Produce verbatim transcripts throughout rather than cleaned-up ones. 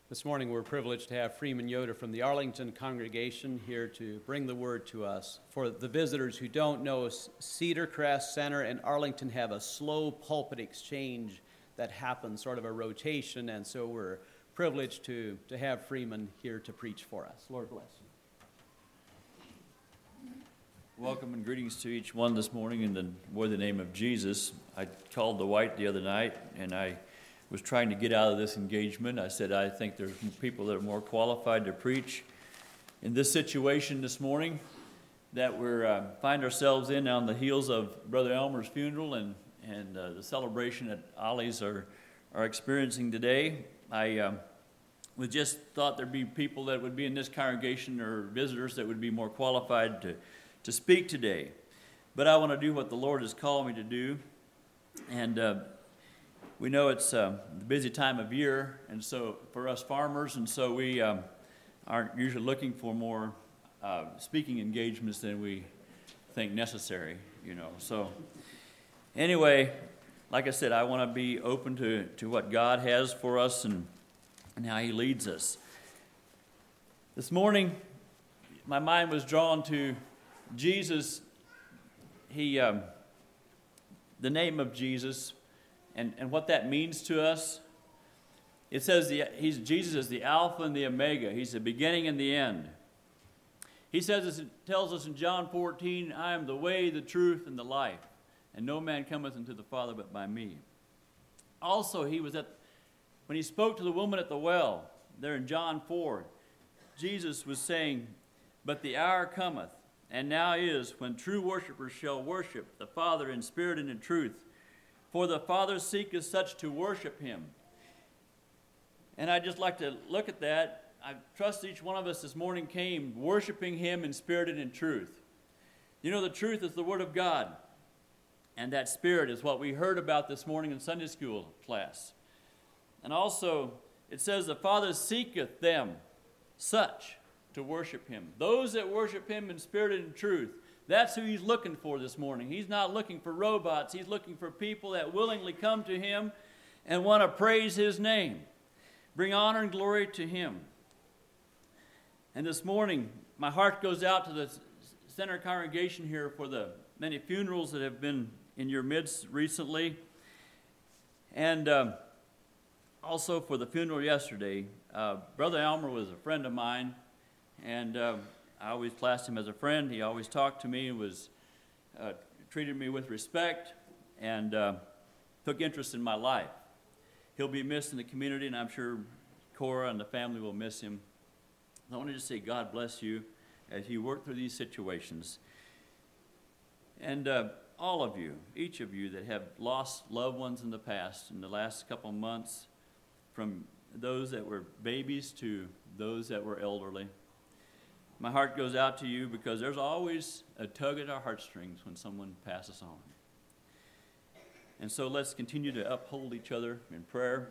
This morning we're privileged to have Freeman Yoder from the Arlington congregation here to bring the word to us. For the visitors who don't know, Cedar Crest Center and Arlington have a slow pulpit exchange that happens, sort of a rotation, and so we're privileged to, to have Freeman here to preach for us. Lord bless you. Welcome and greetings to each one this morning in the, in the name of Jesus. I called the White the other night, and I was trying to get out of this engagement. I said, I think there's people that are more qualified to preach in this situation this morning that we uh, find ourselves in on the heels of Brother Elmer's funeral and, and uh, the celebration that Ollie's are, are experiencing today. I um, we just thought there'd be people that would be in this congregation or visitors that would be more qualified to, to speak today. But I want to do what the Lord has called me to do. And uh, we know it's uh, the busy time of year, and so for us farmers, and so we um, aren't usually looking for more uh, speaking engagements than we think necessary, you know. So anyway, like I said, I want to be open to, to what God has for us and, and how He leads us. This morning, my mind was drawn to Jesus. He, um, the name of Jesus. And, and what that means to us. It says the, he's, Jesus is the Alpha and the Omega. He's the beginning and the end. He says, it tells us in John fourteen, I am the way, the truth, and the life, and no man cometh unto the Father but by me. Also, he was at, when he spoke to the woman at the well, there in John four, Jesus was saying, but the hour cometh, and now is, when true worshipers shall worship the Father in spirit and in truth. For the Father seeketh such to worship Him. And I'd just like to look at that. I trust each one of us this morning came worshiping Him in spirit and in truth. You know, the truth is the Word of God. And that spirit is what we heard about this morning in Sunday school class. And also, it says the Father seeketh them such to worship Him. Those that worship Him in spirit and in truth. That's who He's looking for this morning. He's not looking for robots. He's looking for people that willingly come to Him and want to praise His name. Bring honor and glory to Him. And this morning, my heart goes out to the center congregation here for the many funerals that have been in your midst recently. And um, also for the funeral yesterday. Uh, Brother Elmer was a friend of mine. And Uh, I always classed him as a friend. He always talked to me and was uh, treated me with respect and uh, took interest in my life. He'll be missed in the community, and I'm sure Cora and the family will miss him. I want to just say God bless you as you work through these situations. And uh, all of you, each of you that have lost loved ones in the past, in the last couple of months, from those that were babies to those that were elderly, my heart goes out to you because there's always a tug at our heartstrings when someone passes on. And so let's continue to uphold each other in prayer.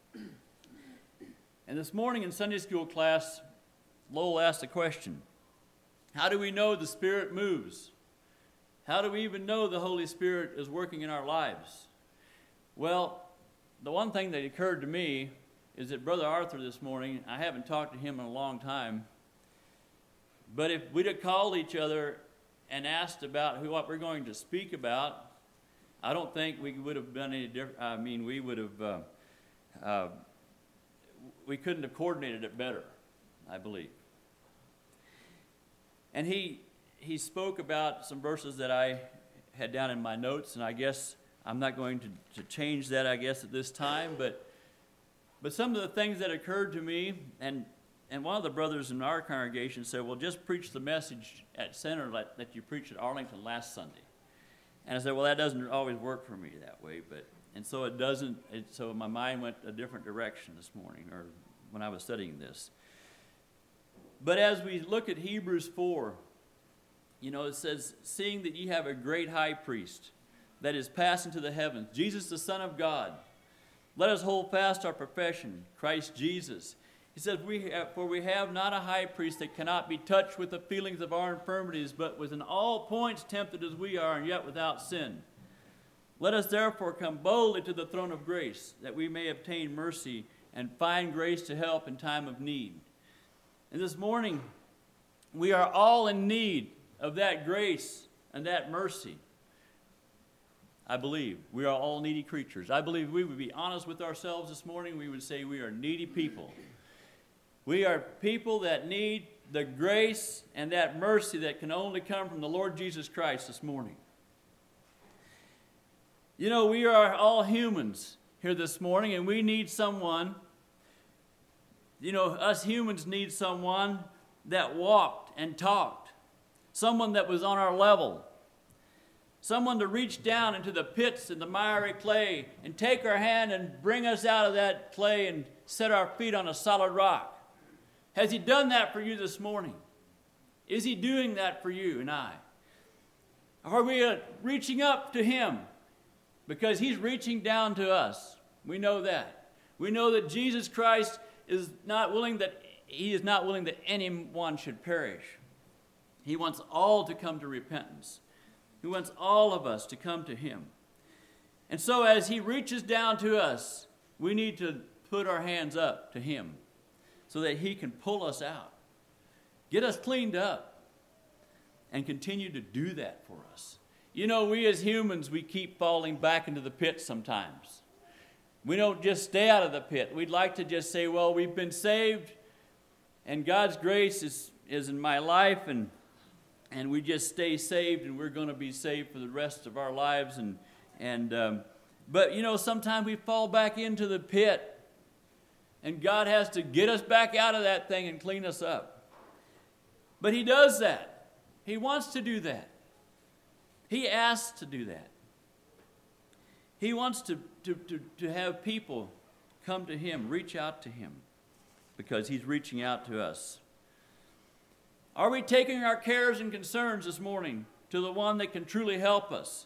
And this morning in Sunday school class, Lowell asked a question. How do we know the Spirit moves? How do we even know the Holy Spirit is working in our lives? Well, the one thing that occurred to me is that Brother Arthur this morning, I haven't talked to him in a long time, but if we'd have called each other and asked about who, what we're going to speak about, I don't think we would have done any different. I mean, we would have, uh, uh, we couldn't have coordinated it better, I believe. And he he spoke about some verses that I had down in my notes, and I guess I'm not going to, to change that, I guess, at this time, but but some of the things that occurred to me, and And one of the brothers in our congregation said, well, just preach the message at center that, that you preached at Arlington last Sunday. And I said, well, that doesn't always work for me that way. But And so it doesn't, it, so my mind went a different direction this morning, or when I was studying this. But as we look at Hebrews four, you know, it says, seeing that ye have a great high priest that is passed into the heavens, Jesus the Son of God, let us hold fast our profession, Christ Jesus. He says, "We have, for we have not a high priest that cannot be touched with the feelings of our infirmities, but was in all points tempted as we are, and yet without sin. Let us therefore come boldly to the throne of grace, that we may obtain mercy and find grace to help in time of need. And this morning, we are all in need of that grace and that mercy. I believe we are all needy creatures. I believe we would be honest with ourselves this morning. We would say we are needy people. We are people that need the grace and that mercy that can only come from the Lord Jesus Christ this morning. You know, we are all humans here this morning, and we need someone, you know, us humans need someone that walked and talked, someone that was on our level, someone to reach down into the pits and the miry clay and take our hand and bring us out of that clay and set our feet on a solid rock. Has he done that for you this morning? Is he doing that for you and I? Are we uh, reaching up to him? Because he's reaching down to us. We know that. We know that Jesus Christ is not willing that he is not willing that anyone should perish. He wants all to come to repentance. He wants all of us to come to him. And so as he reaches down to us, we need to put our hands up to him so that he can pull us out, get us cleaned up, and continue to do that for us. You know, we as humans, we keep falling back into the pit sometimes. We don't just stay out of the pit. We'd like to just say, well, we've been saved, and God's grace is, is in my life, and, and we just stay saved, and we're going to be saved for the rest of our lives. And, and um, but, you know, sometimes we fall back into the pit, and God has to get us back out of that thing and clean us up. But he does that. He wants to do that. He asks to do that. He wants to, to, to, to have people come to him, reach out to him, because he's reaching out to us. Are we taking our cares and concerns this morning to the one that can truly help us?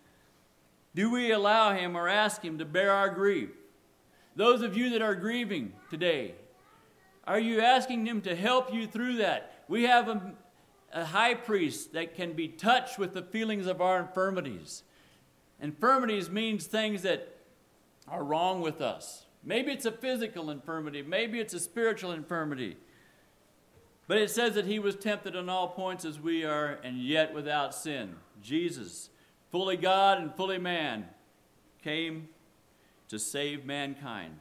Do we allow him or ask him to bear our grief? Those of you that are grieving today, are you asking him to help you through that? We have a A high priest that can be touched with the feelings of our infirmities. Infirmities means things that are wrong with us. Maybe it's a physical infirmity. Maybe it's a spiritual infirmity. But it says that he was tempted on all points as we are, and yet without sin. Jesus, fully God and fully man, came to save mankind.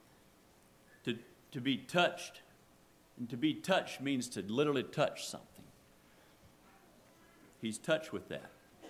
To, to be touched. And to be touched means to literally touch something. He's touched with that.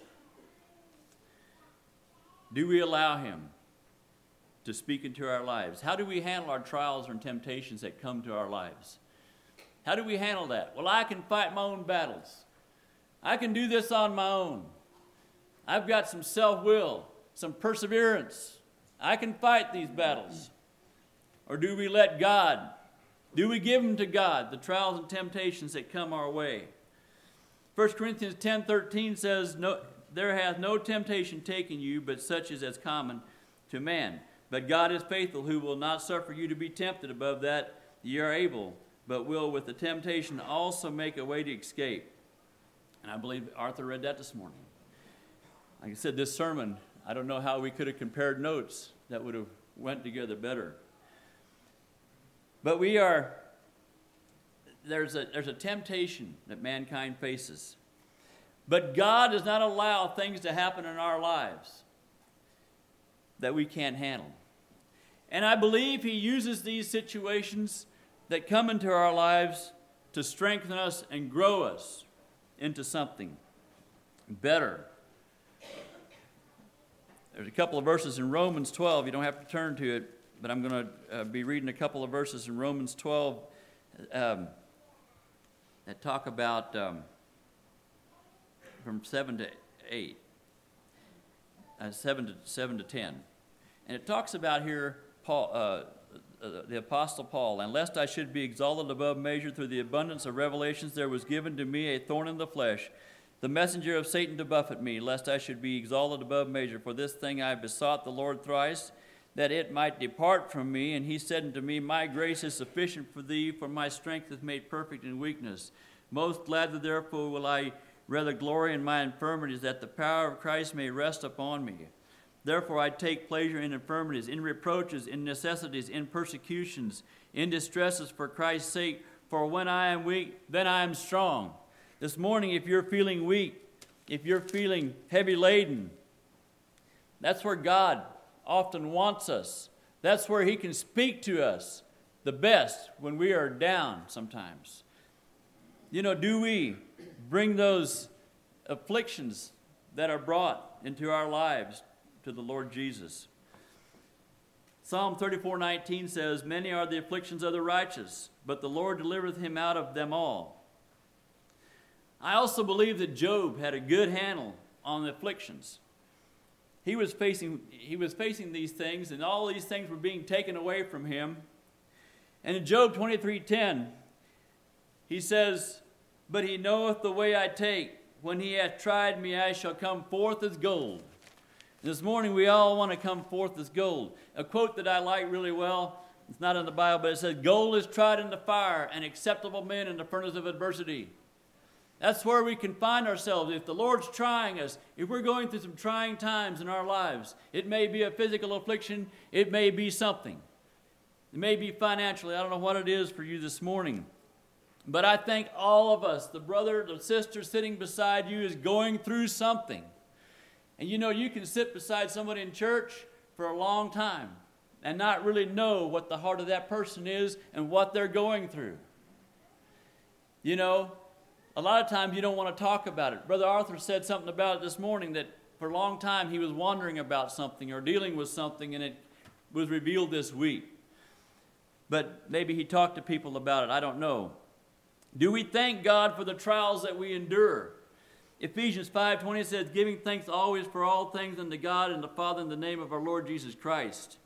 Do we allow him to speak into our lives? How do we handle our trials and temptations that come to our lives? How do we handle that? Well, I can fight my own battles. I can do this on my own. I've got some self-will, some perseverance. I can fight these battles. Or do we let God, do we give them to God, the trials and temptations that come our way? First Corinthians ten thirteen says, no, there hath no temptation taken you, but such as is common to man. But God is faithful, who will not suffer you to be tempted above that ye are able, but will with the temptation also make a way to escape. And I believe Arthur read that this morning. Like I said, this sermon, I don't know how we could have compared notes that would have went together better. But we are... There's a, there's a temptation that mankind faces. But God does not allow things to happen in our lives that we can't handle. And I believe he uses these situations that come into our lives to strengthen us and grow us into something better. There's a couple of verses in Romans twelve. You don't have to turn to it, but I'm going to uh, be reading a couple of verses in Romans twelve. Um, that talk about um, from seven to eight, uh, seven to seven to ten, and it talks about here Paul, uh, uh, the Apostle Paul. And lest I should be exalted above measure through the abundance of revelations, there was given to me a thorn in the flesh, the messenger of Satan to buffet me, lest I should be exalted above measure. For this thing I besought the Lord thrice, that it might depart from me. And he said unto me, my grace is sufficient for thee, for my strength is made perfect in weakness. Most gladly therefore will I rather glory in my infirmities, that the power of Christ may rest upon me. Therefore I take pleasure in infirmities, in reproaches, in necessities, in persecutions, in distresses for Christ's sake. For when I am weak, then I am strong. This morning, if you're feeling weak, if you're feeling heavy laden, that's where God often wants us. That's where He can speak to us the best, when we are down sometimes. You know, do we bring those afflictions that are brought into our lives to the Lord Jesus? Psalm thirty-four nineteen says, "Many are the afflictions of the righteous, but the Lord delivereth him out of them all." I also believe that Job had a good handle on the afflictions. He was facing, he was facing these things, and all these things were being taken away from him. And in Job twenty-three ten, he says, "But he knoweth the way I take. When he hath tried me, I shall come forth as gold." And this morning, we all want to come forth as gold. A quote that I like really well, it's not in the Bible, but it says, "Gold is tried in the fire, and acceptable men in the furnace of adversity." That's where we can find ourselves. If the Lord's trying us, if we're going through some trying times in our lives, it may be a physical affliction, it may be something. It may be financially. I don't know what it is for you this morning. But I think all of us, the brother, the sister sitting beside you, is going through something. And you know, you can sit beside somebody in church for a long time and not really know what the heart of that person is and what they're going through. You know, a lot of times you don't want to talk about it. Brother Arthur said something about it this morning, that for a long time he was wondering about something or dealing with something, and it was revealed this week. But maybe he talked to people about it. I don't know. Do we thank God for the trials that we endure? Ephesians five twenty says, "Giving thanks always for all things unto God and the Father in the name of our Lord Jesus Christ."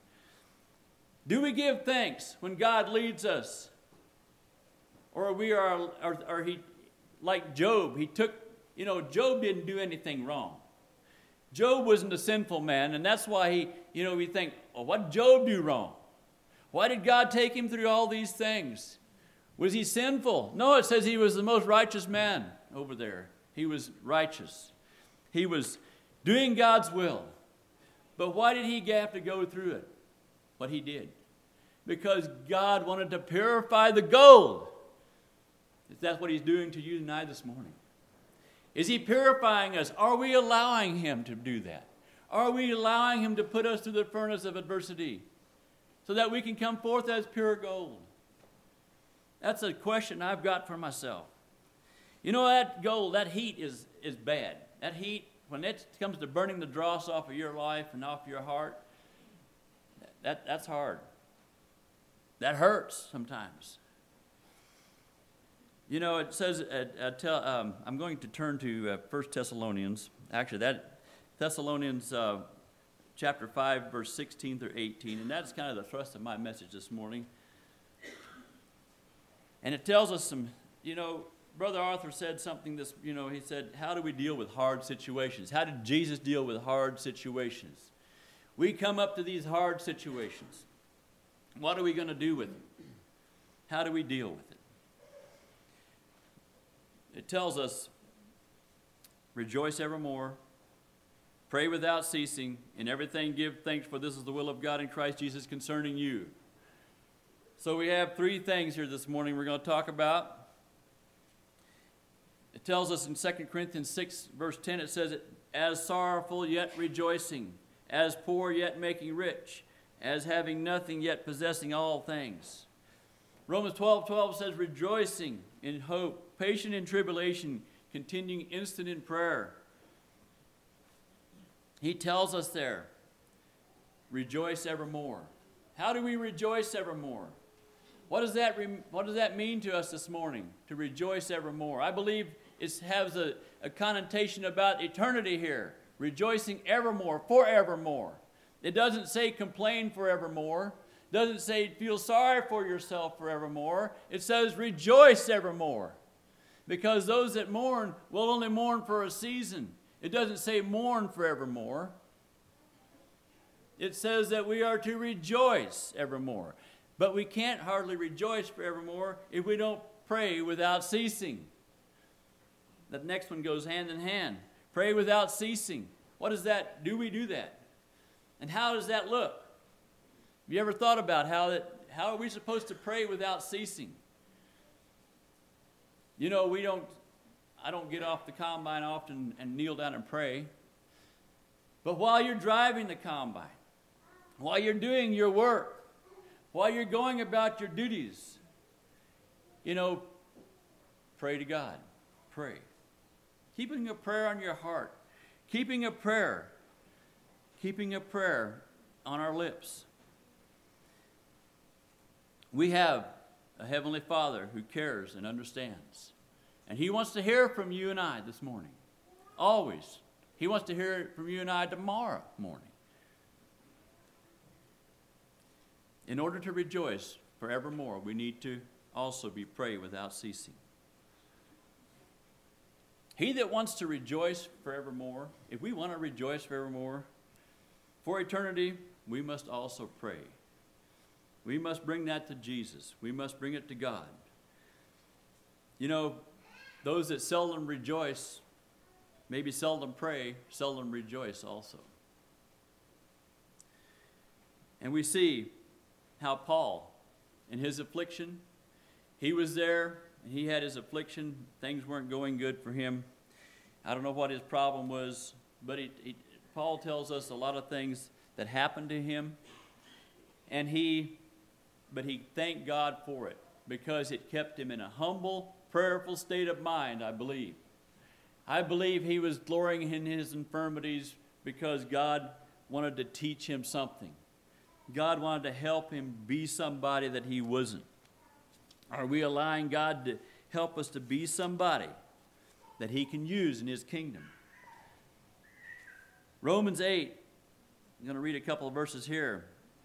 Do we give thanks when God leads us? Or we are, or, or he, like Job, he took, you know, Job didn't do anything wrong. Job wasn't a sinful man, and that's why he, you know, we think, well, what did Job do wrong? Why did God take him through all these things? Was he sinful? No, it says he was the most righteous man over there. He was righteous. He was doing God's will. But why did he have to go through it? What he did? Because God wanted to purify the gold. Is that what he's doing to you and I this morning? Is he purifying us? Are we allowing him to do that? Are we allowing him to put us through the furnace of adversity so that we can come forth as pure gold? That's a question I've got for myself. You know, that gold, that heat is, is bad. That heat, when it comes to burning the dross off of your life and off your heart, that, that's hard. That hurts sometimes. You know, it says, uh, uh, tell, um, I'm going to turn to uh, First Thessalonians. Actually, that Thessalonians uh, chapter five, verse sixteen through eighteen, and that's kind of the thrust of my message this morning. And it tells us some, you know, Brother Arthur said something this, you know, he said, how do we deal with hard situations? How did Jesus deal with hard situations? We come up to these hard situations. What are we going to do with them? How do we deal with it? It tells us, rejoice evermore, pray without ceasing, in everything give thanks, for this is the will of God in Christ Jesus concerning you. So we have three things here this morning we're going to talk about. It tells us in Second Corinthians six, verse ten, it says, as sorrowful yet rejoicing, as poor yet making rich, as having nothing yet possessing all things. Romans twelve twelve says, rejoicing in hope, patient in tribulation, continuing instant in prayer. He tells us there, rejoice evermore. How do we rejoice evermore? What does that, re- what does that mean to us this morning, to rejoice evermore? I believe it has a, a connotation about eternity here, rejoicing evermore, forevermore. It doesn't say complain forevermore. It doesn't say feel sorry for yourself forevermore. It says rejoice evermore. Because those that mourn will only mourn for a season. It doesn't say mourn forevermore. It says that we are to rejoice evermore. But we can't hardly rejoice forevermore if we don't pray without ceasing. That next one goes hand in hand. Pray without ceasing. What is that? Do we do that? And how does that look? Have you ever thought about how that, how are we supposed to pray without ceasing? You know, we don't, I don't get off the combine often and kneel down and pray. But while you're driving the combine, while you're doing your work, while you're going about your duties, you know, pray to God. Pray. Keeping a prayer on your heart. Keeping a prayer. Keeping a prayer on our lips. We have a Heavenly Father who cares and understands. And He wants to hear from you and I this morning. Always. He wants to hear it from you and I tomorrow morning. In order to rejoice forevermore, we need to also be pray without ceasing. He that wants to rejoice forevermore, if we want to rejoice forevermore, for eternity, we must also pray. We must bring that to Jesus. We must bring it to God. You know, those that seldom rejoice, maybe seldom pray, seldom rejoice also. And we see how Paul, in his affliction, he was there, and he had his affliction. Things weren't going good for him. I don't know what his problem was, but he, he, Paul tells us a lot of things that happened to him. And he, but he thanked God for it, because it kept him in a humble, prayerful state of mind, I believe. I believe he was glorying in his infirmities because God wanted to teach him something. God wanted to help him be somebody that he wasn't. Are we allowing God to help us to be somebody that He can use in His kingdom? Romans eight, I'm going to read a couple of verses here.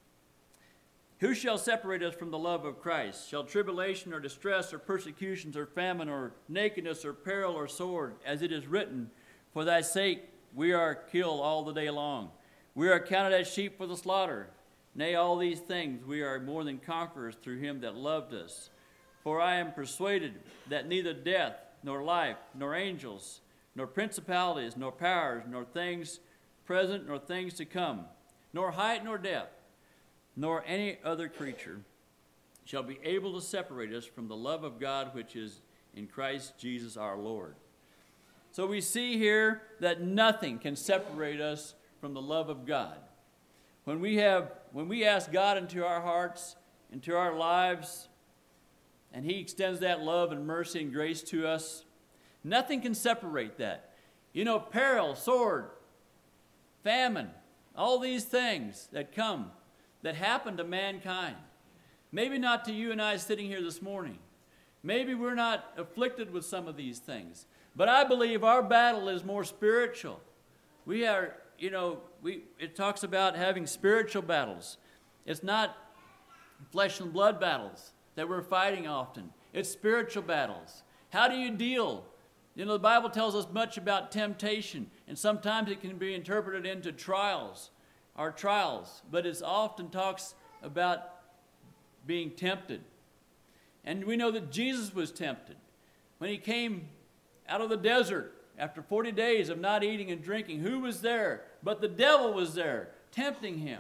Who shall separate us from the love of Christ? Shall tribulation or distress or persecutions or famine or nakedness or peril or sword? As it is written, for thy sake we are killed all the day long. We are counted as sheep for the slaughter. Nay, all these things we are more than conquerors through Him that loved us. For I am persuaded that neither death, nor life, nor angels, nor principalities, nor powers, nor things present, nor things to come, nor height, nor depth, nor any other creature shall be able to separate us from the love of God which is in Christ Jesus our Lord. So we see here that nothing can separate us from the love of God. When we have, when we ask God into our hearts, into our lives, and He extends that love and mercy and grace to us, nothing can separate that. You know, peril, sword, famine, all these things that come, that happen to mankind. Maybe not to you and I sitting here this morning. Maybe we're not afflicted with some of these things. But I believe our battle is more spiritual. We are, you know, we it talks about having spiritual battles. It's not flesh and blood battles that we're fighting often. It's spiritual battles. How do you deal? You know, the Bible tells us much about temptation, and sometimes it can be interpreted into trials, our trials, but it often talks about being tempted. And we know that Jesus was tempted. When He came out of the desert after forty days of not eating and drinking, who was there? But the devil was there, tempting Him.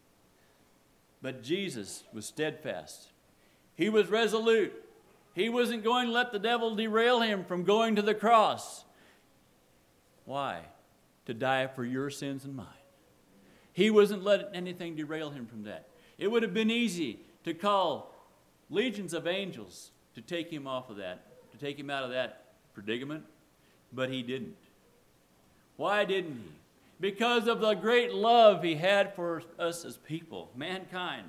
But Jesus was steadfast. He was resolute. He wasn't going to let the devil derail Him from going to the cross. Why? To die for your sins and mine. He wasn't letting anything derail Him from that. It would have been easy to call legions of angels to take Him off of that, to take Him out of that predicament, but He didn't. Why didn't He? Because of the great love He had for us as people, mankind.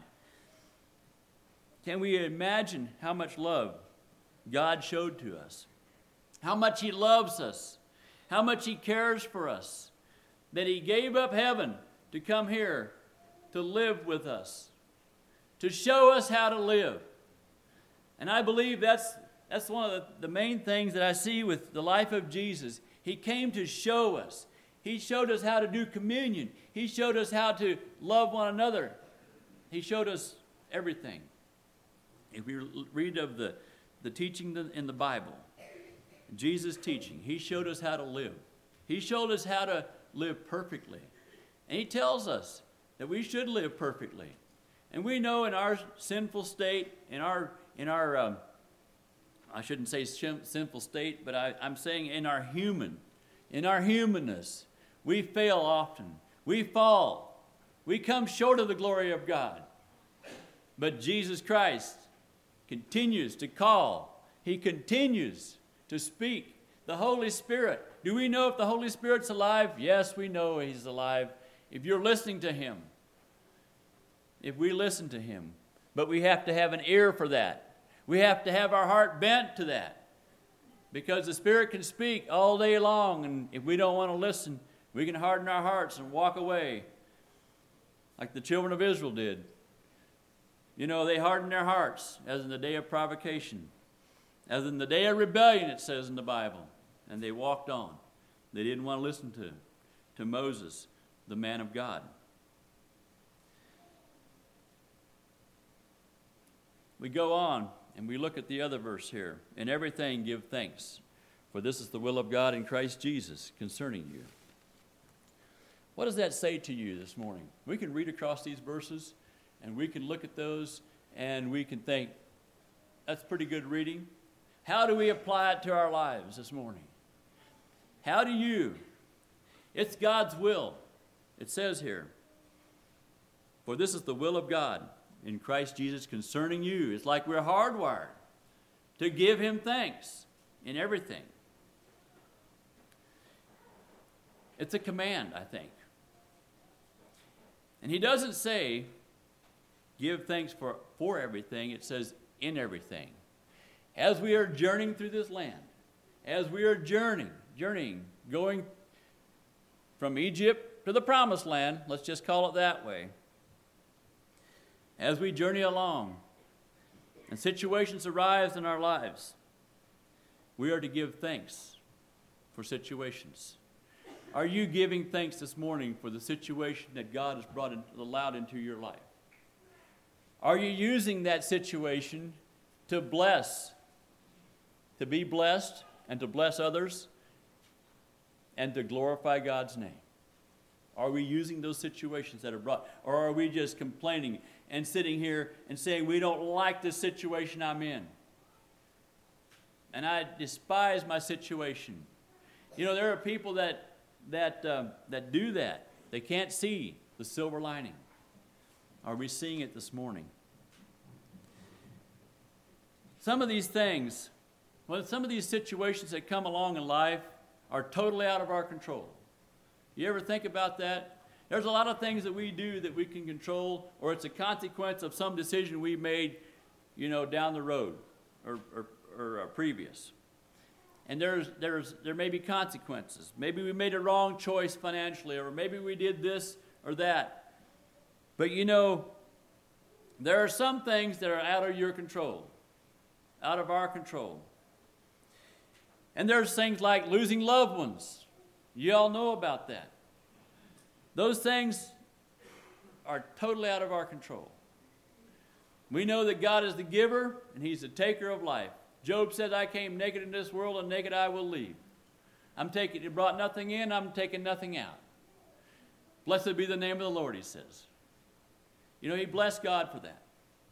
Can we imagine how much love God showed to us? How much He loves us? How much He cares for us? That He gave up heaven to come here to live with us, to show us how to live. And I believe that's, that's one of the, the main things that I see with the life of Jesus. He came to show us. He showed us how to do communion. He showed us how to love one another. He showed us everything. If we read of the, the teaching in the Bible, Jesus' teaching, He showed us how to live. He showed us how to live perfectly. And He tells us that we should live perfectly. And we know in our sinful state, in our, in our um, I shouldn't say sinful state, but I, I'm saying in our human, in our humanness, we fail often. We fall. We come short of the glory of God. But Jesus Christ continues to call. He continues to speak. The Holy Spirit. Do we know if the Holy Spirit's alive? Yes, we know He's alive. If you're listening to Him. If we listen to Him. But we have to have an ear for that. We have to have our heart bent to that. Because the Spirit can speak all day long, and if we don't want to listen, we can harden our hearts and walk away. Like the children of Israel did. You know, they hardened their hearts, as in the day of provocation. As in the day of rebellion, it says in the Bible. And they walked on. They didn't want to listen to, to Moses, the man of God. We go on and we look at the other verse here. In everything give thanks, for this is the will of God in Christ Jesus concerning you. What does that say to you this morning? We can read across these verses and we can look at those and we can think, that's pretty good reading. How do we apply it to our lives this morning? How do you? It's God's will. It says here, for this is the will of God in Christ Jesus concerning you. It's like we're hardwired to give Him thanks in everything. It's a command, I think. And He doesn't say, give thanks for, for everything. It says, in everything. As we are journeying through this land, as we are journeying, journeying, going from Egypt to the promised land, let's just call it that way. As we journey along and situations arise in our lives, we are to give thanks for situations. Are you giving thanks this morning for the situation that God has brought in, allowed into your life? Are you using that situation to bless, to be blessed and to bless others and to glorify God's name? Are we using those situations that are brought, or are we just complaining and sitting here and saying, we don't like this situation I'm in, and I despise my situation? You know, there are people that that um, that do that. They can't see the silver lining. Are we seeing it this morning? Some of these things, well, some of these situations that come along in life are totally out of our control. You ever think about that? There's a lot of things that we do that we can control, or it's a consequence of some decision we made, you know, down the road or, or, or uh, previous. And there's, there's, there may be consequences. Maybe we made a wrong choice financially, or maybe we did this or that. But you know, there are some things that are out of your control, out of our control. And there's things like losing loved ones. You all know about that. Those things are totally out of our control. We know that God is the giver and He's the taker of life. Job said, I came naked in this world and naked I will leave. I'm taking, He brought nothing in, I'm taking nothing out. Blessed be the name of the Lord, he says. You know, he blessed God for that.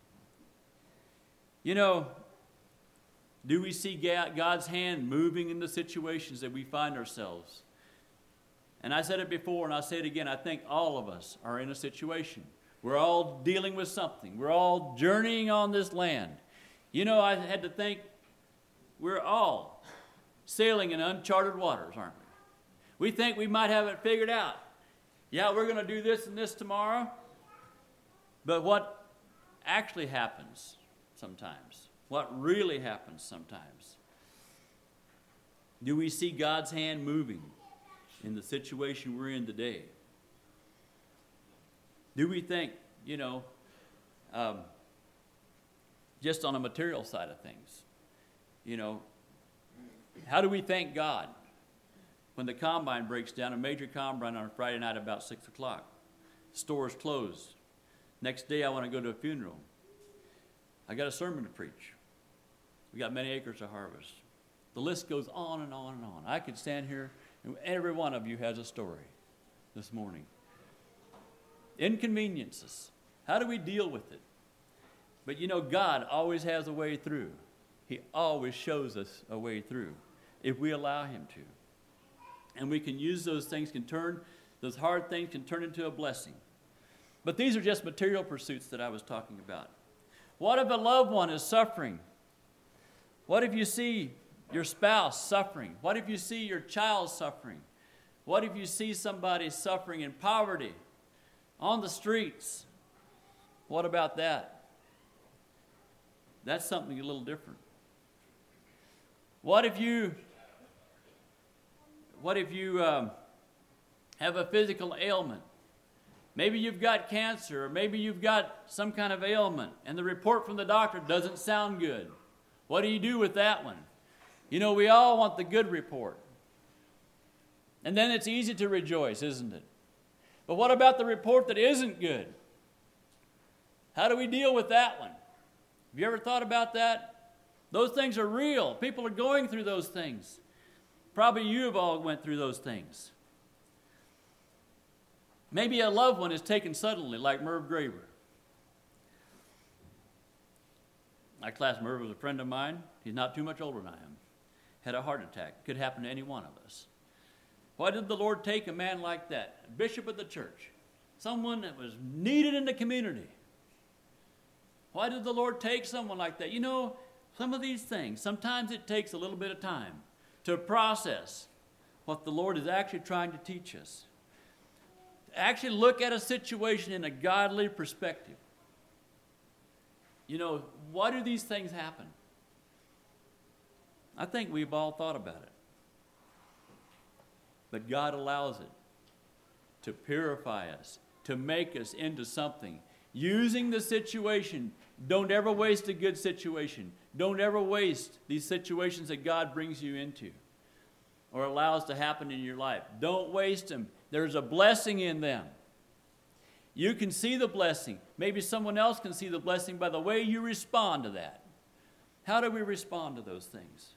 You know, do we see God's hand moving in the situations that we find ourselves? And I said it before, and I'll say it again. I think all of us are in a situation. We're all dealing with something. We're all journeying on this land. You know, I had to think, we're all sailing in uncharted waters, aren't we? We think we might have it figured out. Yeah, we're going to do this and this tomorrow. But what actually happens sometimes? What really happens sometimes? Do we see God's hand moving in the situation we're in today? Do we think, you know, um, just on a material side of things, you know, how do we thank God when the combine breaks down, a major combine on a Friday night about six o'clock? Stores closed. Next day I want to go to a funeral. I got a sermon to preach. We got many acres of harvest. The list goes on and on and on. I could stand here, and every one of you has a story this morning. inconveniences. How do we deal with it? But you know, God always has a way through. He always shows us a way through if we allow him to. And we can use those things, can turn, those hard things can turn into a blessing. But these are just material pursuits that I was talking about. What if a loved one is suffering? What if you see your spouse suffering? What if you see your child suffering? What if you see somebody suffering in poverty on the streets? What about that? That's something a little different. What if you, what if you um, have a physical ailment? Maybe you've got cancer, or maybe you've got some kind of ailment, and the report from the doctor doesn't sound good. What do you do with that one? You know, we all want the good report. And then it's easy to rejoice, isn't it? But what about the report that isn't good? How do we deal with that one? Have you ever thought about that? Those things are real. People are going through those things. Probably you have all went through those things. Maybe a loved one is taken suddenly, like Merv Graver. My class, Merv was a friend of mine. He's not too much older than I am. Had a heart attack. Could happen to any one of us. Why did the Lord take a man like that, a bishop of the church, someone that was needed in the community? Why did the Lord take someone like that? You know, some of these things, sometimes it takes a little bit of time to process what the Lord is actually trying to teach us. Actually look at a situation in a godly perspective. You know, why do these things happen? I think we've all thought about it. But God allows it to purify us, to make us into something. Using the situation. Don't ever waste a good situation. Don't ever waste these situations that God brings you into or allows to happen in your life. Don't waste them. There's a blessing in them. You can see the blessing. Maybe someone else can see the blessing by the way you respond to that. How do we respond to those things?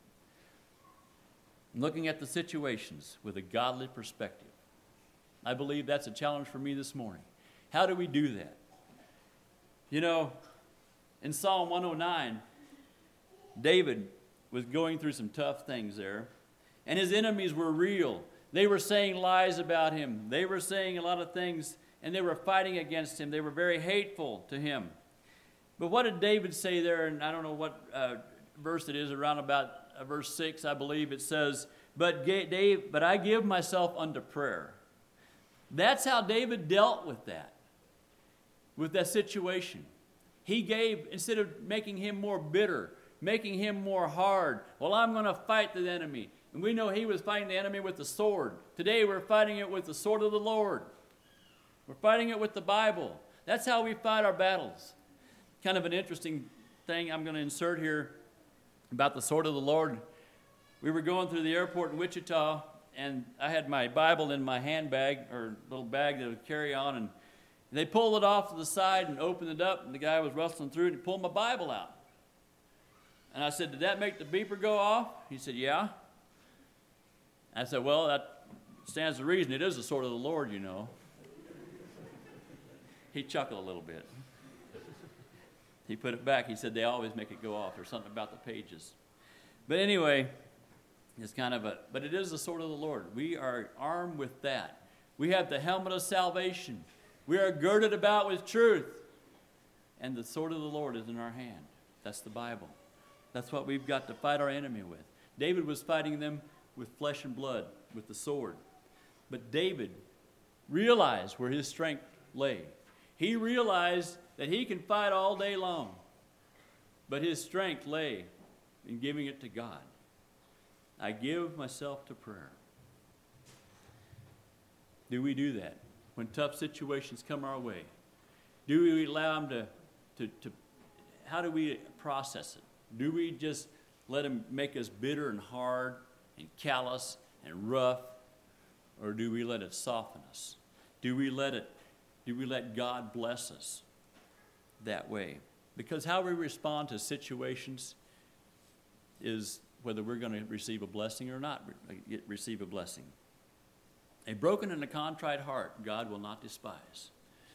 Looking at the situations with a godly perspective. I believe that's a challenge for me this morning. How do we do that? You know, in Psalm one oh nine, David was going through some tough things there, and his enemies were real. They were saying lies about him. They were saying a lot of things, and they were fighting against him. They were very hateful to him. But what did David say there? And I don't know what uh, verse it is, around about uh, verse six, I believe. It says, but, Dave, but I give myself unto prayer. That's how David dealt with that, with that situation. He gave, instead of making him more bitter, making him more hard, well, I'm going to fight the enemy. And we know he was fighting the enemy with the sword. Today we're fighting it with the sword of the Lord. We're fighting it with the Bible. That's how we fight our battles. Kind of an interesting thing I'm going to insert here about the sword of the Lord. We were going through the airport in Wichita, and I had my Bible in my handbag, or little bag that I would carry on, and they pulled it off to the side and opened it up, and the guy was rustling through it, and he pulled my Bible out. And I said, did that make the beeper go off? He said, yeah. I said, well, that stands to reason. It is the sword of the Lord, you know. He chuckled a little bit. He put it back. He said, they always make it go off. There's something about the pages. But anyway, it's kind of a, but it is the sword of the Lord. We are armed with that. We have the helmet of salvation. We are girded about with truth. And the sword of the Lord is in our hand. That's the Bible. That's what we've got to fight our enemy with. David was fighting them with flesh and blood, with the sword. But David realized where his strength lay. He realized that he can fight all day long, but his strength lay in giving it to God. I give myself to prayer. Do we do that when tough situations come our way? Do we allow them to, to, to how do we process it? Do we just let them make us bitter and hard and callous and rough, or do we let it soften us? Do we let it, do we let God bless us that way? Because how we respond to situations is whether we're going to receive a blessing or not re- receive a blessing. A broken and a contrite heart God will not despise.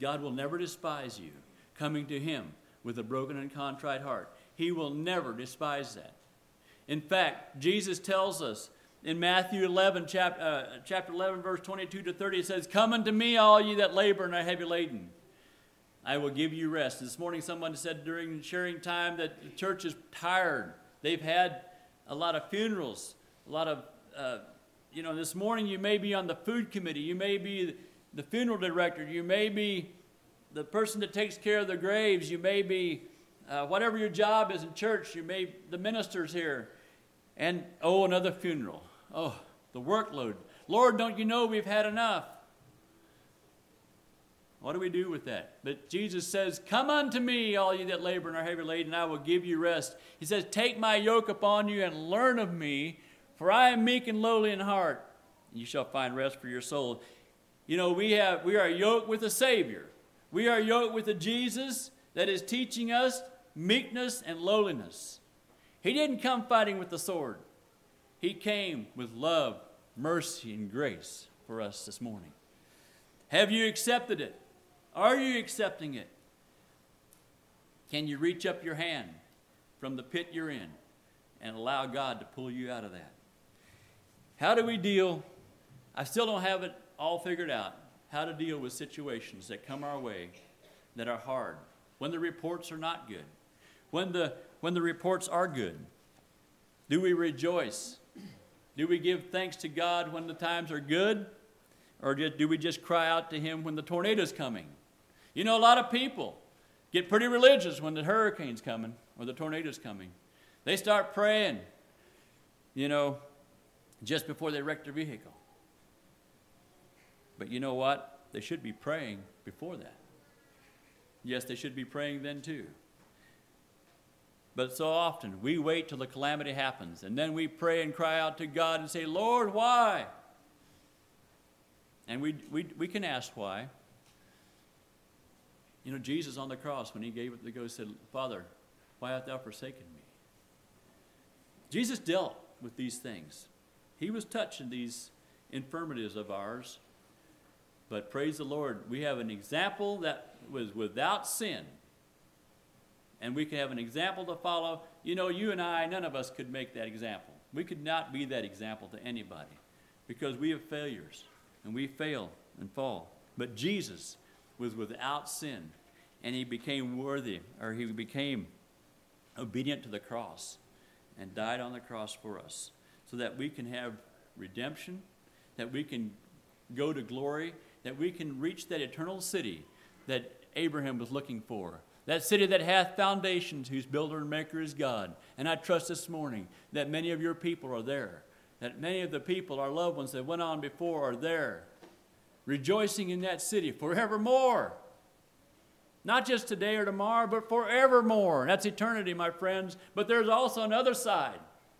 God will never despise you coming to him with a broken and contrite heart. He will never despise that. In fact, Jesus tells us in Matthew eleven, chapter, uh, chapter eleven, verse twenty-two to thirty, it says, "Come unto me, all ye that labor and are heavy laden. I will give you rest." This morning someone said during sharing time that the church is tired. They've had a lot of funerals, a lot of, uh, you know, this morning you may be on the food committee, you may be the funeral director, you may be the person that takes care of the graves, you may be uh, whatever your job is in church, you may the ministers here, and oh, another funeral. Oh, the workload. Lord, don't you know we've had enough? What do we do with that? But Jesus says, "Come unto me, all you that labor and are heavy laden, and I will give you rest." He says, "Take my yoke upon you and learn of me, for I am meek and lowly in heart, and you shall find rest for your soul." You know, we have we are yoked with a Savior. We are yoked with a Jesus that is teaching us meekness and lowliness. He didn't come fighting with the sword. He came with love, mercy, and grace for us this morning. Have you accepted it? Are you accepting it? Can you reach up your hand from the pit you're in and allow God to pull you out of that? How do we deal? I still don't have it all figured out, how to deal with situations that come our way that are hard, when the reports are not good, when the, when the reports are good. Do we rejoice? Do we give thanks to God when the times are good? Or do we just cry out to him when the tornado's coming? You know, a lot of people get pretty religious when the hurricane's coming or the tornado's coming. They start praying, you know, just before they wreck their vehicle. But you know what? They should be praying before that. Yes, they should be praying then too. But so often we wait till the calamity happens, and then we pray and cry out to God and say, "Lord, why?" And we, we, we can ask why. You know, Jesus on the cross, when he gave it the ghost, said, "Father, why hast thou forsaken me?" Jesus dealt with these things. He was touching these infirmities of ours. But praise the Lord, we have an example that was without sin. And we can have an example to follow. You know, you and I, none of us could make that example. We could not be that example to anybody because we have failures and we fail and fall. But Jesus was without sin, and he became worthy, or he became obedient to the cross and died on the cross for us so that we can have redemption, that we can go to glory, that we can reach that eternal city that Abraham was looking for. That city that hath foundations, whose builder and maker is God. And I trust this morning that many of your people are there. That many of the people, our loved ones that went on before, are there. Rejoicing in that city forevermore. Not just today or tomorrow, but forevermore. That's eternity, my friends. But there's also another side.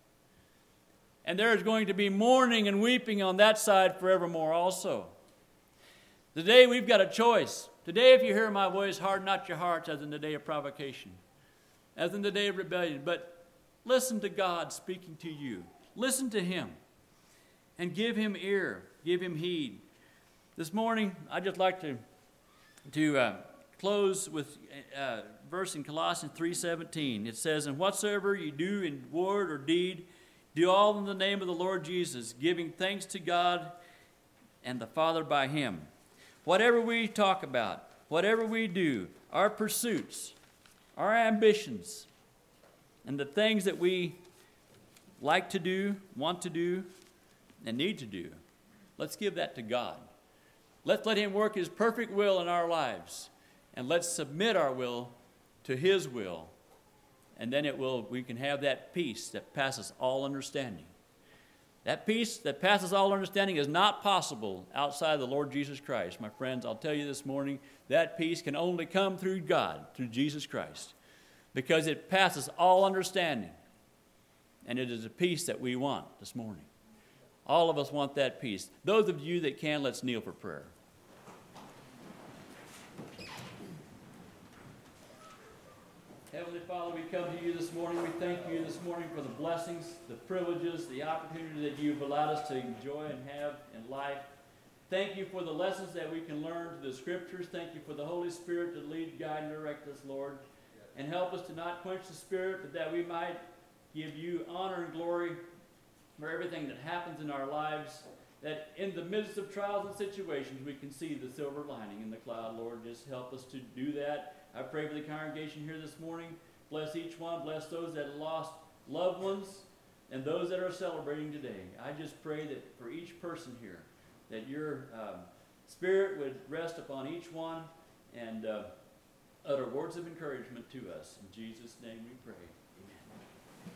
And there's going to be mourning and weeping on that side forevermore also. Today we've got a choice. Today, if you hear my voice, harden not your hearts as in the day of provocation, as in the day of rebellion. But listen to God speaking to you. Listen to him and give him ear, give him heed. This morning, I'd just like to, to uh, close with a verse in Colossians three seventeen. It says, "And whatsoever you do in word or deed, do all in the name of the Lord Jesus, giving thanks to God and the Father by him." Whatever we talk about, whatever we do, our pursuits, our ambitions, and the things that we like to do, want to do, and need to do, let's give that to God. Let's let him work his perfect will in our lives, and let's submit our will to his will, and then it will. We can have that peace that passes all understanding. That peace that passes all understanding is not possible outside the Lord Jesus Christ. My friends, I'll tell you this morning, that peace can only come through God, through Jesus Christ, because it passes all understanding. And it is a peace that we want this morning. All of us want that peace. Those of you that can, let's kneel for prayer. Heavenly Father, we come to you this morning. We thank you this morning for the blessings, the privileges, the opportunity that you've allowed us to enjoy and have in life. Thank you for the lessons that we can learn through the Scriptures. Thank you for the Holy Spirit to lead, guide, and direct us, Lord. And help us to not quench the Spirit, but that we might give you honor and glory for everything that happens in our lives. That in the midst of trials and situations, we can see the silver lining in the cloud, Lord. Just help us to do that. I pray for the congregation here this morning. Bless each one. Bless those that lost loved ones and those that are celebrating today. I just pray that for each person here, that your um, Spirit would rest upon each one and uh, utter words of encouragement to us. In Jesus' name we pray.